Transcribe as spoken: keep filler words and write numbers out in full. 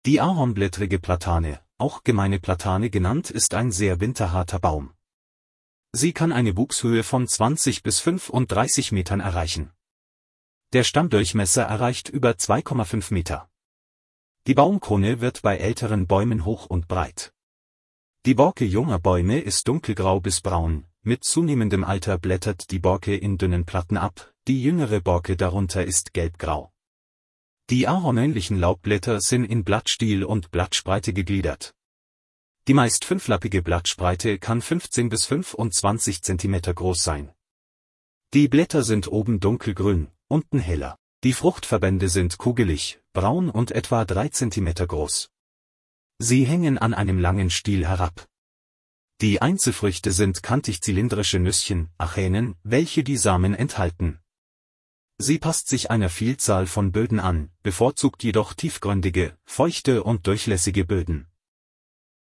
Die Ahornblättrige Platane, auch Gemeine Platane genannt, ist ein sehr winterharter Baum. Sie kann eine Wuchshöhe von zwanzig bis fünfunddreißig Metern erreichen. Der Stammdurchmesser erreicht über zwei Komma fünf Meter. Die Baumkrone wird bei älteren Bäumen hoch und breit. Die Borke junger Bäume ist dunkelgrau bis braun, mit zunehmendem Alter blättert die Borke in dünnen Platten ab, die jüngere Borke darunter ist gelbgrau. Die ahornähnlichen Laubblätter sind in Blattstiel und Blattspreite gegliedert. Die meist fünflappige Blattspreite kann fünfzehn bis fünfundzwanzig Zentimeter groß sein. Die Blätter sind oben dunkelgrün, unten heller. Die Fruchtverbände sind kugelig, braun und etwa drei Zentimeter groß. Sie hängen an einem langen Stiel herab. Die Einzelfrüchte sind kantig-zylindrische Nüsschen, Achänen, welche die Samen enthalten. Sie passt sich einer Vielzahl von Böden an, bevorzugt jedoch tiefgründige, feuchte und durchlässige Böden.